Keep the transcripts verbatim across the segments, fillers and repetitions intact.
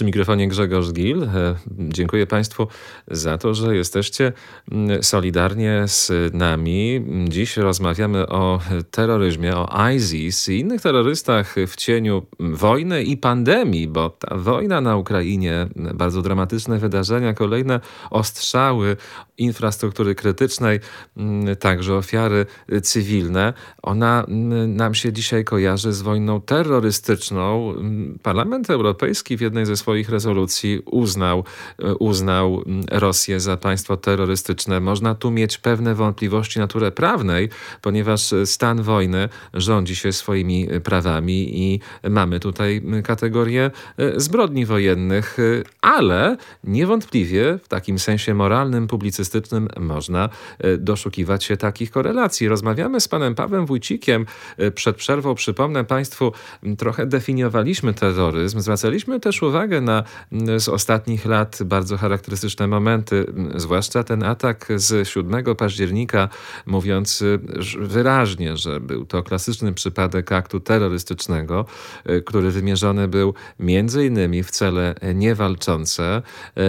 Przy mikrofonie Grzegorz Gil. Dziękuję Państwu za to, że jesteście solidarnie z nami. Dziś rozmawiamy o terroryzmie, o ISIS i innych terrorystach w cieniu wojny i pandemii, bo ta wojna na Ukrainie, bardzo dramatyczne wydarzenia, kolejne ostrzały infrastruktury krytycznej, także ofiary cywilne. Ona nam się dzisiaj kojarzy z wojną terrorystyczną. Parlament Europejski w jednej ze swoich rezolucji uznał, uznał Rosję za państwo terrorystyczne. Można tu mieć pewne wątpliwości natury prawnej, ponieważ stan wojny rządzi się swoimi prawami i mamy tutaj kategorię zbrodni wojennych, ale niewątpliwie w takim sensie moralnym, publicystycznym można doszukiwać się takich korelacji. Rozmawiamy z panem Pawłem Wójcikiem. Przed przerwą, przypomnę Państwu, trochę definiowaliśmy terroryzm. Zwracaliśmy też uwagę na z ostatnich lat bardzo charakterystyczne momenty, zwłaszcza ten atak z siódmego października, mówiąc wyraźnie, że był to klasyczny przypadek aktu terrorystycznego, który wymierzony był między innymi w cele niewalczące,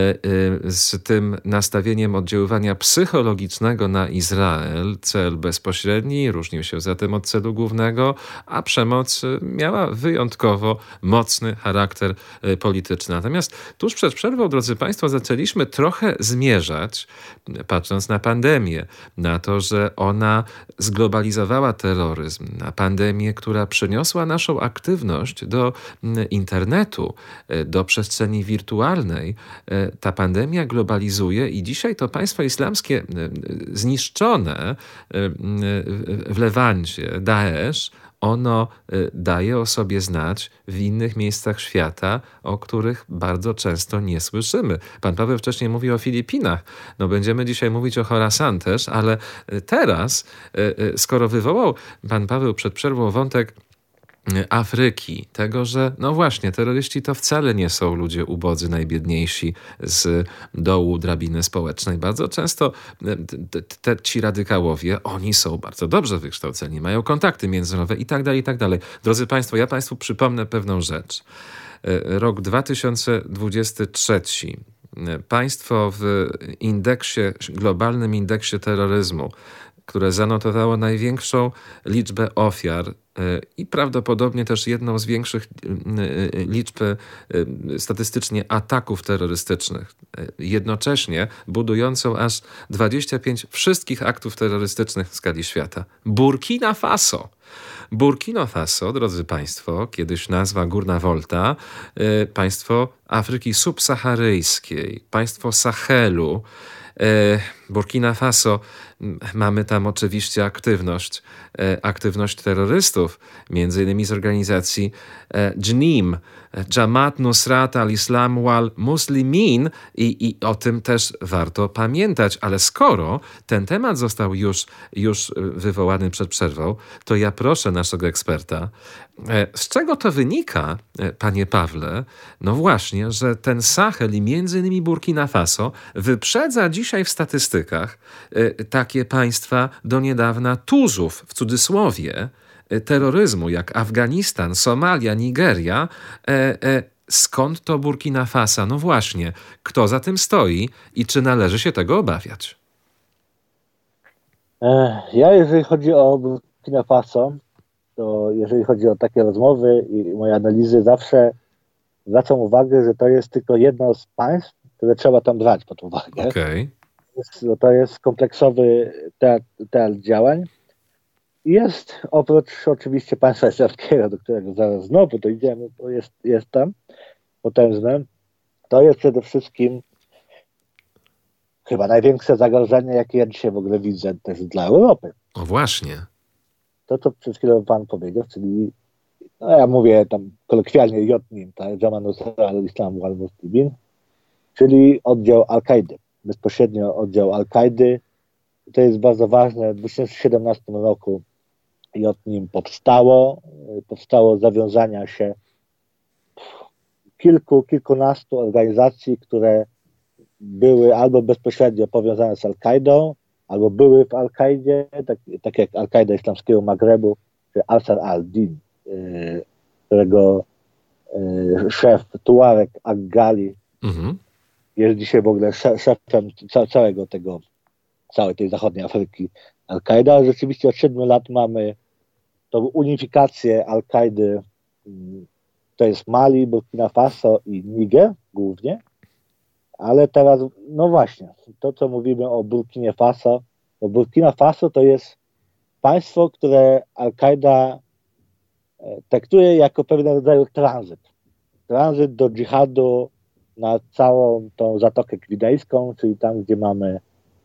z tym nastawieniem oddziaływania psychologicznego na Izrael. Cel bezpośredni różnił się zatem od celu głównego, a przemoc miała wyjątkowo mocny charakter polityczny. Natomiast tuż przed przerwą, drodzy Państwo, zaczęliśmy trochę zmierzać, patrząc na pandemię, na to, że ona zglobalizowała terroryzm, na pandemię, która przeniosła naszą aktywność do internetu, do przestrzeni wirtualnej. Ta pandemia globalizuje i dzisiaj to państwo islamskie zniszczone w Lewancie, Daesz, ono daje o sobie znać w innych miejscach świata, o których bardzo często nie słyszymy. Pan Paweł wcześniej mówił o Filipinach. No będziemy dzisiaj mówić o Chorasan też, ale teraz, skoro wywołał pan Paweł przed przerwą wątek Afryki, tego, że no właśnie, terroryści to wcale nie są ludzie ubodzy, najbiedniejsi z dołu drabiny społecznej. Bardzo często te, te, ci radykałowie, oni są bardzo dobrze wykształceni, mają kontakty międzynarodowe i tak dalej, i tak dalej. Drodzy Państwo, ja Państwu przypomnę pewną rzecz. Rok dwa tysiące dwudziesty trzeci. Państwo w indeksie, globalnym indeksie terroryzmu, które zanotowało największą liczbę ofiar i prawdopodobnie też jedną z większych liczb statystycznie ataków terrorystycznych, jednocześnie budującą aż dwadzieścia pięć wszystkich aktów terrorystycznych w skali świata. Burkina Faso. Burkina Faso, drodzy Państwo, kiedyś nazwa Górna Volta, państwo Afryki subsaharyjskiej, państwo Sahelu. Burkina Faso, mamy tam oczywiście aktywność, aktywność terrorystów, między innymi z organizacji Dżnim, Jamaat Nusrat al-Islam wal Muslimin i, i o tym też warto pamiętać. Ale skoro ten temat został już, już wywołany przed przerwą, to ja proszę naszego eksperta, z czego to wynika, panie Pawle? No właśnie, że ten Sahel i między innymi Burkina Faso wyprzedza dzisiaj w statystykach takie państwa do niedawna tuzów, w cudzysłowie, terroryzmu, jak Afganistan, Somalia, Nigeria. E, e, skąd to Burkina Faso? No właśnie, kto za tym stoi i czy należy się tego obawiać? Ja, jeżeli chodzi o Burkina Faso, to jeżeli chodzi o takie rozmowy i moje analizy, zawsze zwracam uwagę, że to jest tylko jedno z państw, które trzeba tam brać pod uwagę. Okay. To jest kompleksowy teatr, teatr działań. Jest, oprócz oczywiście państwa islamskiego, do którego zaraz znowu dojdziemy, bo jest, jest tam potężne, to jest przede wszystkim chyba największe zagrożenie, jakie ja dzisiaj w ogóle widzę też dla Europy. O właśnie. To, co przed chwilą pan powiedział, czyli, no ja mówię tam kolokwialnie J N I M, tak, Jamaat Nusrat al-Islam wal Muslimin, czyli oddział Al-Kaidy, bezpośrednio oddział Al-Kaidy. To jest bardzo ważne. W dwa tysiące siedemnastym roku J N I M powstało, powstało zawiązania się kilku, kilkunastu organizacji, które były albo bezpośrednio powiązane z Al-Kaidą, albo były w Al-Kaidzie, tak, tak jak Al-Kaida Islamskiego Magrebu, czy Ansar al-Din, którego szef Tuareg Al-Ghali, Mhm. jest dzisiaj w ogóle szefem ca- całego tego, całej tej zachodniej Afryki Al-Kaida. Rzeczywiście od siedmiu lat mamy tą unifikację Al-Kaidy, to jest Mali, Burkina Faso i Niger głównie, ale teraz, no właśnie, to co mówimy o Burkinie Faso, bo Burkina Faso to jest państwo, które Al-Kaida traktuje jako pewnego rodzaju tranzyt. Tranzyt do dżihadu na całą tą Zatokę Gwinejską, czyli tam, gdzie mamy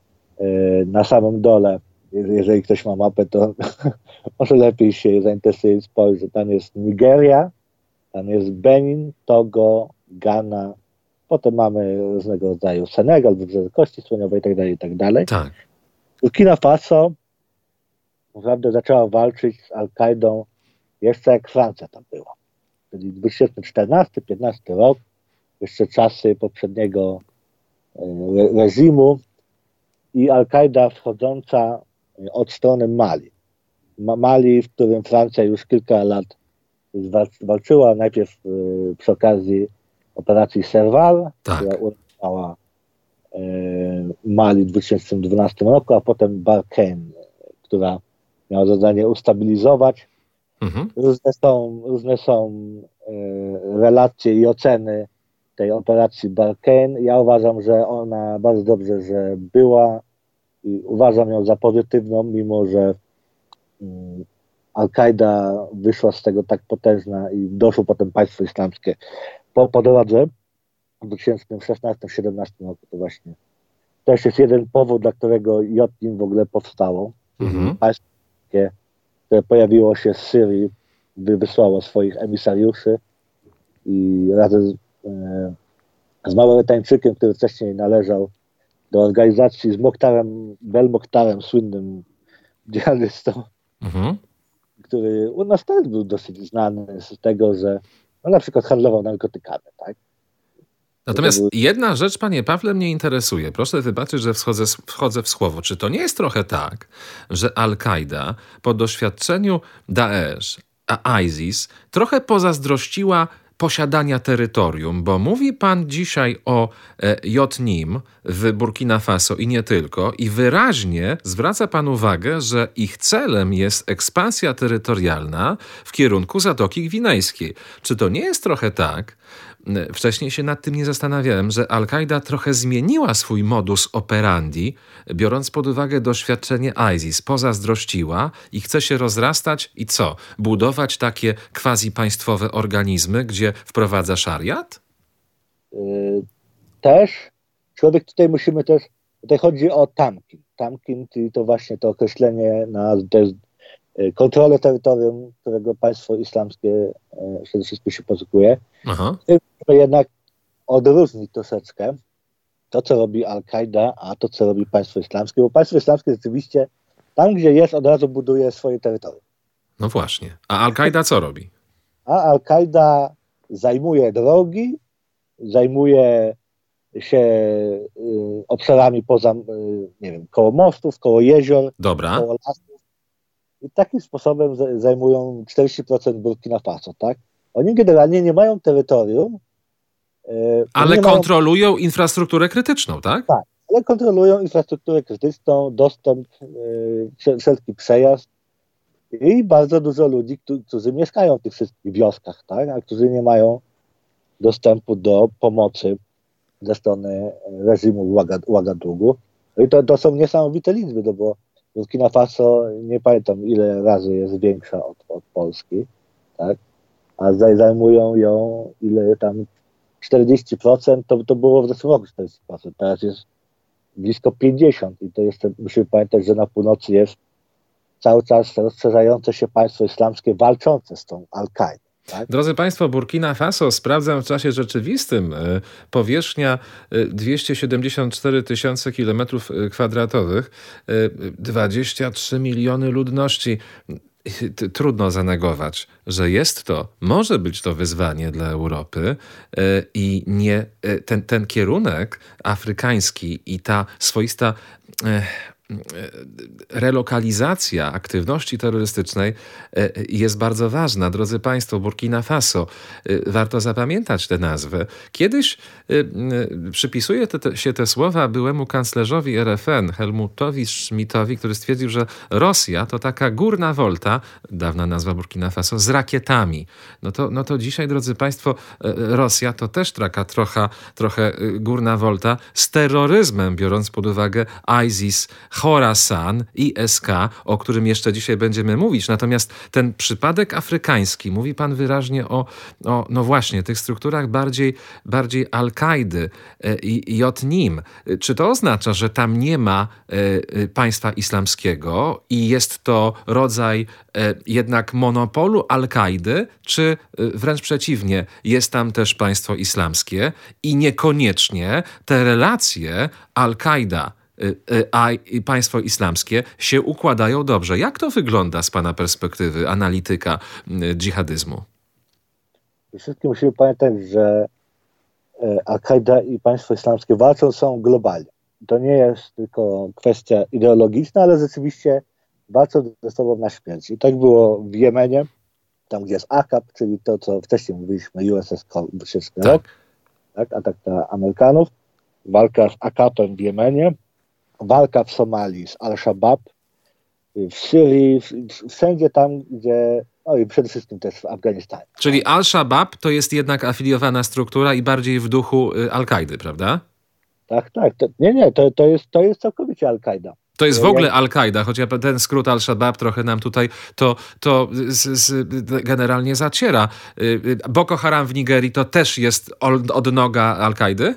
na samym dole, jeżeli ktoś ma mapę, to może lepiej się zainteresuje, spojrzy. Tam jest Nigeria, tam jest Benin, Togo, Ghana, potem mamy różnego rodzaju Senegal, Wybrzeże Kości Słoniowej itd., itd. Tak. Burkina Faso naprawdę zaczęła walczyć z Al-Kaidą jeszcze jak Francja tam była. Czyli dwa tysiące czternasty piętnasty rok, jeszcze czasy poprzedniego re- reżimu i Al-Kaida wchodząca od strony Mali. Ma- Mali, w którym Francja już kilka lat walczyła, najpierw y, przy okazji operacji Serval, Tak. która uratowała y, Mali w dwa tysiące dwunastym roku, a potem Barkhane, która miała zadanie ustabilizować. Mhm. Różne są, różne są y, relacje i oceny tej operacji Barkhane. Ja uważam, że ona bardzo dobrze, że była i uważam ją za pozytywną, mimo że y, Al-Kaida wyszła z tego tak potężna i doszło potem państwo islamskie po, po drodze w dwa tysiące szesnastym siedemnastym roku. To właśnie też jest jeden powód, dla którego J N I M w ogóle powstało. Mhm. Państwo, które pojawiło się z Syrii, wy- wysłało swoich emisariuszy i razem z, e, z Maurytańczykiem, który wcześniej należał do organizacji z Mokhtarem, Bel Mokhtarem, słynnym dżihadystą, Mhm. który u nas też był dosyć znany z tego, że no, na przykład handlował narkotykami, tak? Natomiast To był- jedna rzecz, panie Pawle, mnie interesuje. Proszę wybaczyć, że wchodzę, wchodzę w słowo. Czy to nie jest trochę tak, że Al-Kaida po doświadczeniu Daesh, a ISIS trochę pozazdrościła posiadania terytorium, bo mówi pan dzisiaj o e, J N I M w Burkina Faso i nie tylko, i wyraźnie zwraca pan uwagę, że ich celem jest ekspansja terytorialna w kierunku Zatoki Gwinejskiej. Czy to nie jest trochę tak, e, wcześniej się nad tym nie zastanawiałem, że Al-Kaida trochę zmieniła swój modus operandi, biorąc pod uwagę doświadczenie ISIS, pozazdrościła i chce się rozrastać i co? Budować takie quasi-państwowe organizmy, gdzie wprowadza szariat? y, też człowiek tutaj musimy też, tutaj chodzi o tamkin. Tamkin, czyli to właśnie to określenie na to jest, y, kontrolę terytorium, którego państwo islamskie y, przede wszystkim się posługuje. Aha. Musimy jednak odróżnić troszeczkę to, co robi Al-Kaida, a to, co robi państwo islamskie, bo państwo islamskie rzeczywiście tam, gdzie jest, od razu buduje swoje terytorium. No właśnie. A Al-Kaida co robi? A Al-Kaida zajmuje drogi, zajmuje się y, obszarami poza, y, nie wiem, koło mostów, koło jezior, Dobra. koło lasów. I takim sposobem z- zajmują czterdzieści procent Burkina Faso, tak? Oni generalnie nie mają terytorium, y, Ale nie mają, kontrolują infrastrukturę krytyczną, tak? Tak. ale kontrolują infrastrukturę krytyczną, dostęp, y, wszel- wszelki przejazd i bardzo dużo ludzi, którzy, którzy mieszkają w tych wszystkich wioskach, tak? A którzy nie mają dostępu do pomocy ze strony reżimu Ouaga- Ouagadougou. No i to, to są niesamowite liczby, no bo Burkina Faso, nie pamiętam ile razy jest większa od, od Polski, tak? A zaj- zajmują ją ile tam czterdzieści procent, to, to było w zeszłym roku czterdzieści procent, teraz jest blisko pięćdziesiąt procent i to jeszcze musimy pamiętać, że na północy jest cały czas rozszerzające się państwo islamskie walczące z tą Al-Kaidą. Tak? Drodzy Państwo, Burkina Faso, sprawdzam w czasie rzeczywistym, y, powierzchnia y, dwieście siedemdziesiąt cztery tysiące kilometrów kwadratowych, y, dwadzieścia trzy miliony ludności. Y, t- Trudno zanegować, że jest to, może być to wyzwanie dla Europy y, i nie y, ten, ten kierunek afrykański i ta swoista y, relokalizacja aktywności terrorystycznej jest bardzo ważna. Drodzy Państwo, Burkina Faso, warto zapamiętać tę nazwę. Kiedyś przypisuje te, się te słowa byłemu kanclerzowi R F N, Helmutowi Schmidtowi, który stwierdził, że Rosja to taka górna wolta, dawna nazwa Burkina Faso, z rakietami. No to, no to dzisiaj, drodzy Państwo, Rosja to też taka trochę, trochę górna wolta z terroryzmem, biorąc pod uwagę ISIS, Khorasan, I S K, o którym jeszcze dzisiaj będziemy mówić. Natomiast ten przypadek afrykański, mówi pan wyraźnie o, o no właśnie, tych strukturach bardziej, bardziej Al-Kaidy i J N I M. Czy to oznacza, że tam nie ma e, państwa islamskiego i jest to rodzaj e, jednak monopolu Al-Kaidy, czy wręcz przeciwnie, jest tam też państwo islamskie i niekoniecznie te relacje Al-Kaida a państwo islamskie się układają dobrze. Jak to wygląda z pana perspektywy analityka dżihadyzmu? Wszystkim musimy pamiętać, że Al-Kaida i państwo islamskie walczą są globalnie. To nie jest tylko kwestia ideologiczna, ale rzeczywiście walczą ze sobą na śmierć. I tak było w Jemenie, tam gdzie jest A K A P, czyli to, co wcześniej mówiliśmy, U S S Call, tak. tak, atak na Amerykanów, walka z A K A P-em w Jemenie, walka w Somalii z Al-Shabaab, w Syrii, wszędzie tam, gdzie, no i przede wszystkim też w Afganistanie. Czyli Al-Shabaab to jest jednak afiliowana struktura i bardziej w duchu Al-Kaidy, prawda? Tak, tak. To, nie, nie, to, to, jest, to jest całkowicie Al-Kaida. To jest w ogóle Al-Kaida, choć ten skrót Al-Shabaab trochę nam tutaj to, to z, z, generalnie zaciera. Boko Haram w Nigerii to też jest odnoga Al-Kaidy?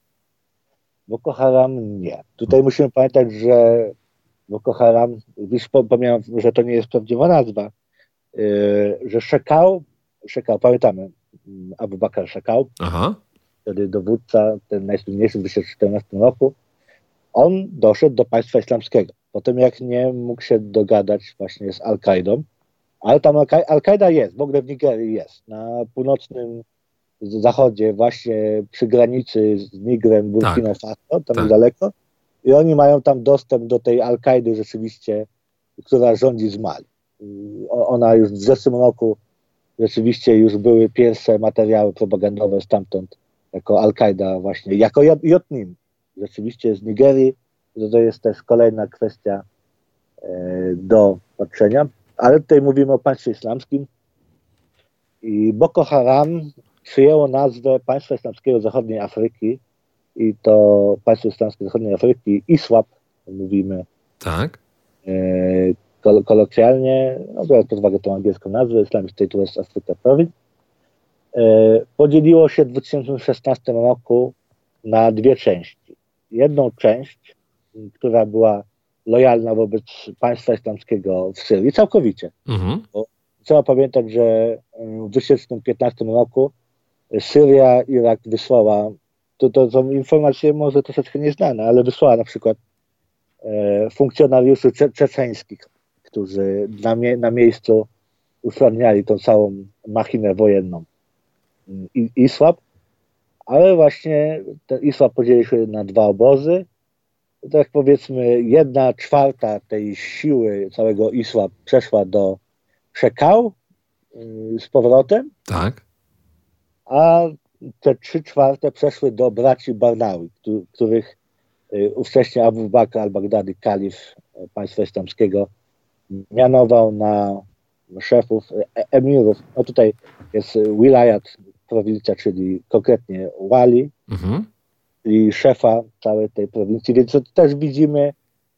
Boko Haram nie. Tutaj musimy pamiętać, że Boko Haram, już pomijam, że to nie jest prawdziwa nazwa, yy, że Szekał, Szekał, pamiętamy, Abu Bakr Szekał, Aha. wtedy dowódca, ten najsłynniejszy w dwa tysiące czternastym roku, on doszedł do państwa islamskiego. Potem jak nie mógł się dogadać właśnie z Al-Kaidą, ale tam Al-Kaida jest, w ogóle w Nigerii jest, na północnym zachodzie, właśnie przy granicy z Nigrem, Burkina tak, Faso, tam tak. daleko. I oni mają tam dostęp do tej Al-Kaidy rzeczywiście, która rządzi z Mali. Ona już w zeszłym roku rzeczywiście już były pierwsze materiały propagandowe stamtąd jako Al-Kaida właśnie, jako J N I M. Rzeczywiście z Nigerii. To jest też kolejna kwestia e, do patrzenia. Ale tutaj mówimy o państwie islamskim. I Boko Haram przyjęło nazwę Państwa Islamskiego Zachodniej Afryki i to Państwo Islamskie Zachodniej Afryki, I S W A P, mówimy tak. e, kol- kolokwialnie, no biorąc pod uwagę tą angielską nazwę, Islamic State West Africa Province, e, podzieliło się w dwa tysiące szesnastym roku na dwie części. Jedną część, która była lojalna wobec państwa islamskiego w Syrii, całkowicie. Mhm. Bo trzeba pamiętać, że w dwa tysiące piętnastym roku Syria, Irak wysłała, to, to są informacje może troszeczkę nieznane, ale wysłała na przykład e, funkcjonariuszy cze- czeczeńskich, którzy na, mie- na miejscu usprawniali tą całą machinę wojenną I- I S W A P, ale właśnie ten I S W A P podzielił się na dwa obozy. Tak powiedzmy, jedna czwarta tej siły całego I S W A P przeszła do Szekał yy, z powrotem. Tak. A te trzy czwarte przeszły do braci Barnawi, których ówcześnie Abu Bakr al-Baghdadi, kalif państwa islamskiego, mianował na szefów, emirów. No tutaj jest wilayat, prowincja, czyli konkretnie wali, mhm. i szefa całej tej prowincji. Więc też widzimy,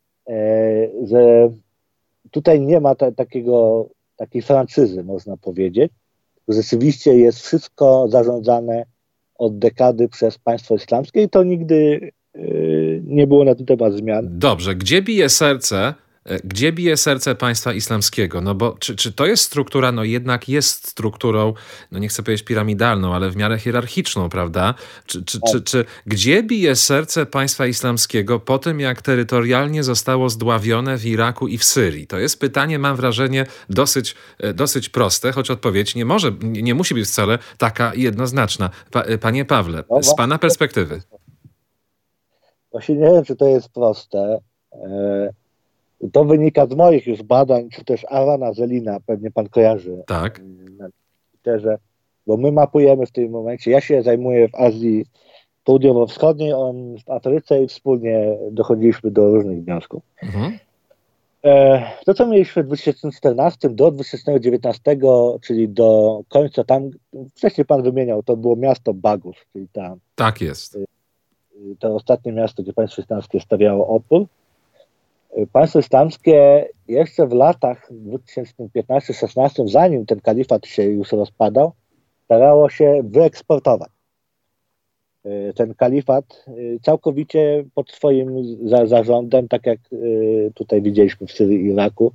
że tutaj nie ma ta, takiego, takiej franczyzy, można powiedzieć. Rzeczywiście jest wszystko zarządzane od dekady przez państwo islamskie i to nigdy yy, nie było na ten temat zmian. Dobrze, gdzie bije serce, gdzie bije serce państwa islamskiego? No bo czy, czy to jest struktura, no jednak jest strukturą, no nie chcę powiedzieć piramidalną, ale w miarę hierarchiczną, prawda? Czy, czy, czy, czy gdzie bije serce państwa islamskiego po tym, jak terytorialnie zostało zdławione w Iraku i w Syrii? To jest pytanie, mam wrażenie, dosyć, dosyć proste, choć odpowiedź nie może, nie musi być wcale taka jednoznaczna. Pa, panie Pawle, no, z pana perspektywy. Właśnie nie wiem, czy to jest proste. To wynika z moich już badań, czy też Arana Zelina, pewnie pan kojarzy Tak. na Twitterze, bo my mapujemy w tym momencie, ja się zajmuję w Azji Południowo-Wschodniej, on w Afryce i wspólnie dochodziliśmy do różnych wniosków. Mhm. To, co mieliśmy w dwa tysiące czternastym do dwa tysiące dziewiętnastego, czyli do końca, tam wcześniej pan wymieniał, to było miasto Bagów, czyli tam. Tak jest. To ostatnie miasto, gdzie państwo islamskie stawiało opór. Państwo islamskie jeszcze w latach dwa tysiące piętnastym szesnastym, zanim ten kalifat się już rozpadał, starało się wyeksportować ten kalifat całkowicie pod swoim za, zarządem, tak jak tutaj widzieliśmy w Syrii i Iraku.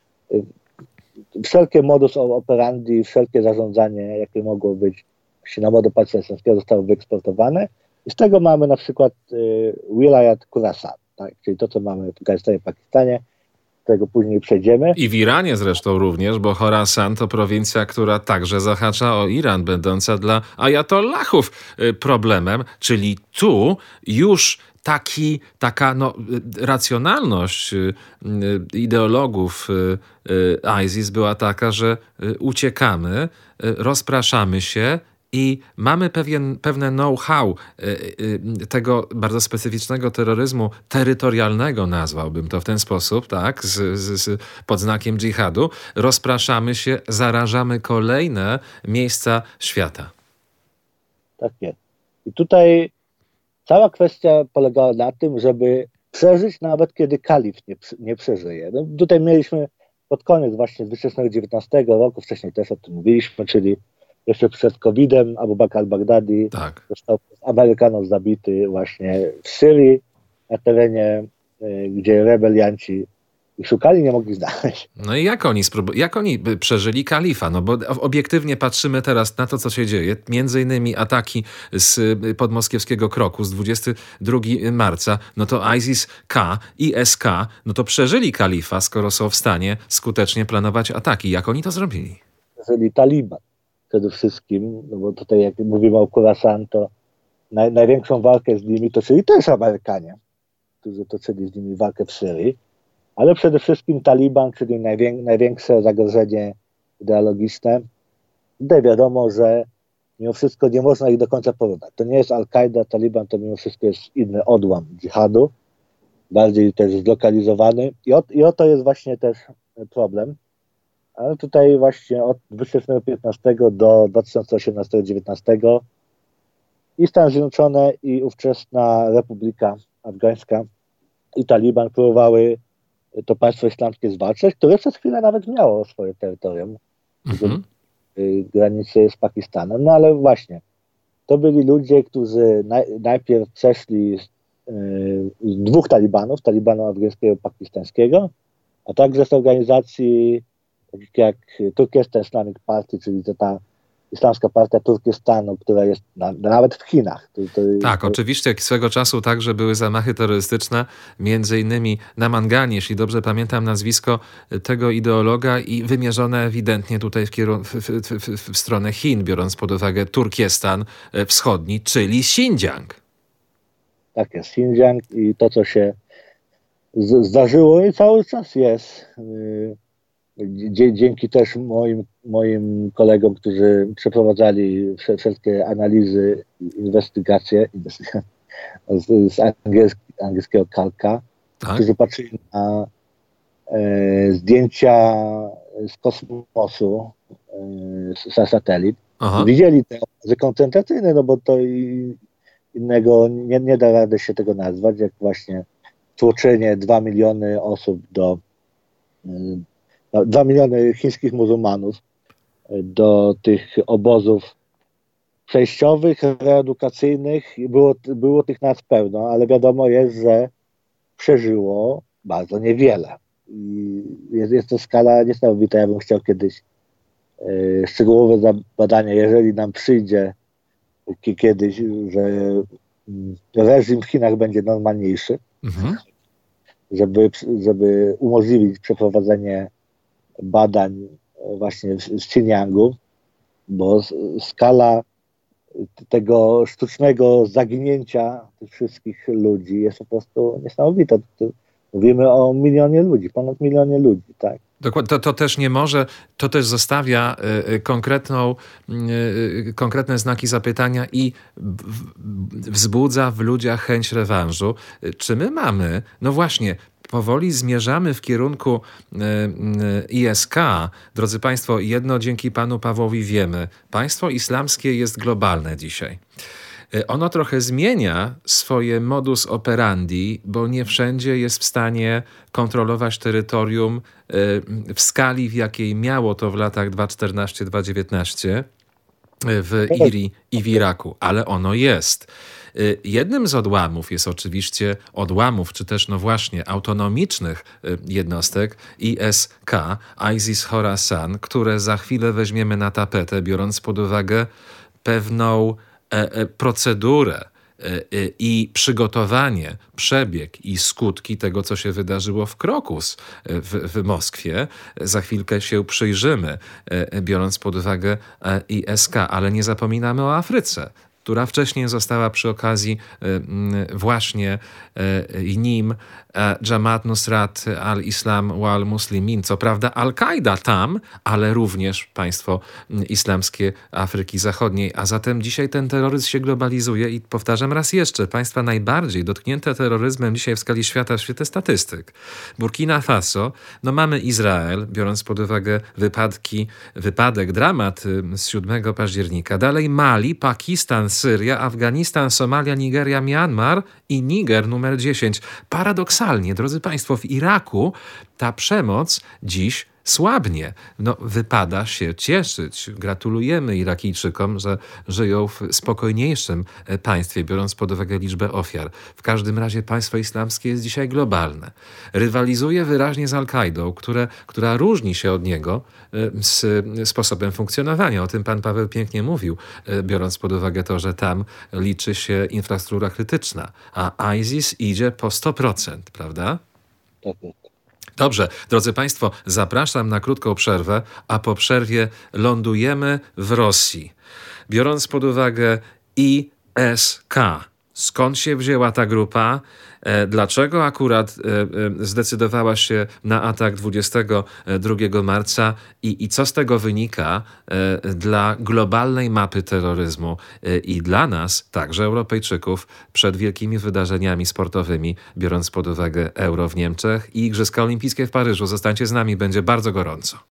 Wszelkie modus operandi, wszelkie zarządzanie, jakie mogło być na modę państwa islamskiego, zostało wyeksportowane. I z tego mamy na przykład Wilayat Khurasan, tak? Czyli to, co mamy w Afganistanie, Pakistanie, do tego później przejdziemy. I w Iranie zresztą również, bo Chorasan to prowincja, która także zahacza o Iran, będąca dla ajatollahów problemem, czyli tu już taki, taka no, racjonalność ideologów ISIS była taka, że uciekamy, rozpraszamy się i mamy pewien, pewne know-how tego bardzo specyficznego terroryzmu terytorialnego, nazwałbym to w ten sposób, tak, z, z, z, pod znakiem dżihadu. Rozpraszamy się, zarażamy kolejne miejsca świata. Tak jest. I tutaj cała kwestia polegała na tym, żeby przeżyć, nawet kiedy kalif nie, nie przeżyje. No, tutaj mieliśmy pod koniec właśnie dwa tysiące dziewiętnastego roku, wcześniej też o tym mówiliśmy, czyli jeszcze przed kowidem Abu Bakr al-Baghdadi tak. został przez Amerykanów zabity właśnie w Syrii, na terenie, gdzie rebelianci szukali, nie mogli znaleźć. No i jak oni, sprób- jak oni przeżyli kalifa? No bo obiektywnie patrzymy teraz na to, co się dzieje. Między innymi ataki z podmoskiewskiego kroku z dwudziestego drugiego marca. No to ISIS-K i S K, no to przeżyli kalifa, skoro są w stanie skutecznie planować ataki. Jak oni to zrobili? Przeżyli Taliban przede wszystkim, no bo tutaj jak mówimy o Khurasan, to naj, największą walkę z nimi toczyli też Amerykanie, którzy toczyli z nimi walkę w Syrii. Ale przede wszystkim Taliban, czyli najwię- największe zagrożenie ideologiczne. Tutaj wiadomo, że mimo wszystko nie można ich do końca porównać. To nie jest Al-Kaida, Taliban to mimo wszystko jest inny odłam dżihadu, bardziej też zlokalizowany. I, o, i oto jest właśnie też problem. Ale tutaj właśnie od dwa tysiące piętnastego do dwa tysiące osiemnastego do dwa tysiące dziewiętnastego i Stany Zjednoczone, i ówczesna Republika Afgańska, i Taliban próbowały to państwo islamskie zwalczać, które przez chwilę nawet miało swoje terytorium, mhm. granicy z Pakistanem. No ale właśnie, to byli ludzie, którzy naj, najpierw przeszli z, y, z dwóch talibanów, talibanu afgańskiego i pakistańskiego, a także z organizacji takich jak Turkestan Islamic Party, czyli to ta islamska partia Turkestanu, która jest na, nawet w Chinach. To, to, tak, to... oczywiście swego czasu także były zamachy terrorystyczne, między innymi na Manganie, jeśli dobrze pamiętam nazwisko tego ideologa, i wymierzone ewidentnie tutaj w, kierun- w, w, w, w stronę Chin, biorąc pod uwagę Turkestan Wschodni, czyli Xinjiang. Tak jest, Xinjiang i to, co się z- zdarzyło i cały czas jest. Yy... Dzięki też moim, moim kolegom, którzy przeprowadzali wszelkie analizy, inwestygacje z, z angielski, angielskiego Kalka, tak? Którzy patrzyli na e, zdjęcia z kosmosu, e, z satelit. Aha. Widzieli te obrazy koncentracyjne, no bo to i innego nie, nie da rady się tego nazwać, jak właśnie tłoczenie dwa miliony osób do e, Dwa miliony chińskich muzułmanów do tych obozów przejściowych, reedukacyjnych. Było, było tych nas pełno, ale wiadomo jest, że przeżyło bardzo niewiele. I jest, jest to skala niesamowita. Ja bym chciał kiedyś e, szczegółowe badania, jeżeli nam przyjdzie kiedyś, że reżim w Chinach będzie normalniejszy, mhm. żeby, żeby umożliwić przeprowadzenie badań właśnie w Xinjiangu, bo skala tego sztucznego zaginięcia tych wszystkich ludzi jest po prostu niesamowita. Mówimy o milionie ludzi, ponad milionie ludzi, tak? Dokładnie. To, to też nie może, to też zostawia y, konkretną, y, konkretne znaki zapytania i w, wzbudza w ludziach chęć rewanżu. Czy my mamy, no właśnie, powoli zmierzamy w kierunku y, y, I S K. Drodzy Państwo, jedno dzięki panu Pawłowi wiemy. Państwo islamskie jest globalne dzisiaj. Ono trochę zmienia swoje modus operandi, bo nie wszędzie jest w stanie kontrolować terytorium w skali, w jakiej miało to w latach dwa tysiące czternastym do dwa tysiące dziewiętnastego w Irii i w Iraku, ale ono jest. Jednym z odłamów jest oczywiście odłamów, czy też no właśnie autonomicznych jednostek I S K, ISIS Khorasan, które za chwilę weźmiemy na tapetę, biorąc pod uwagę pewną procedurę i przygotowanie, przebieg i skutki tego, co się wydarzyło w Krokus w, w Moskwie. Za chwilkę się przyjrzymy, biorąc pod uwagę I S K, ale nie zapominamy o Afryce, która wcześniej została przy okazji właśnie nim Jamaat Nusrat al-Islam wal-Muslimin. Co prawda Al-Kaida tam, ale również państwo islamskie Afryki Zachodniej. A zatem dzisiaj ten terroryzm się globalizuje i powtarzam raz jeszcze, państwa najbardziej dotknięte terroryzmem dzisiaj w skali świata w świetle statystyk. Burkina Faso, no mamy Izrael, biorąc pod uwagę wypadki, wypadek, dramat z siódmego października. Dalej Mali, Pakistan, Syria, Afganistan, Somalia, Nigeria, Myanmar i Niger numer dziesięć. Paradoksalnie, drodzy Państwo, w Iraku ta przemoc dziś słabnie. No, wypada się cieszyć. Gratulujemy Irakijczykom, że żyją w spokojniejszym państwie, biorąc pod uwagę liczbę ofiar. W każdym razie państwo islamskie jest dzisiaj globalne. Rywalizuje wyraźnie z Al-Kaidą, które, która różni się od niego z sposobem funkcjonowania. O tym pan Paweł pięknie mówił, biorąc pod uwagę to, że tam liczy się infrastruktura krytyczna, a ISIS idzie po sto procent, prawda? Tak jest. Dobrze, drodzy Państwo, zapraszam na krótką przerwę, a po przerwie lądujemy w Rosji. Biorąc pod uwagę I S K, skąd się wzięła ta grupa, dlaczego akurat zdecydowała się na atak dwudziestego drugiego marca i, i co z tego wynika dla globalnej mapy terroryzmu i dla nas, także Europejczyków, przed wielkimi wydarzeniami sportowymi, biorąc pod uwagę Euro w Niemczech i Igrzyska Olimpijskie w Paryżu. Zostańcie z nami, będzie bardzo gorąco.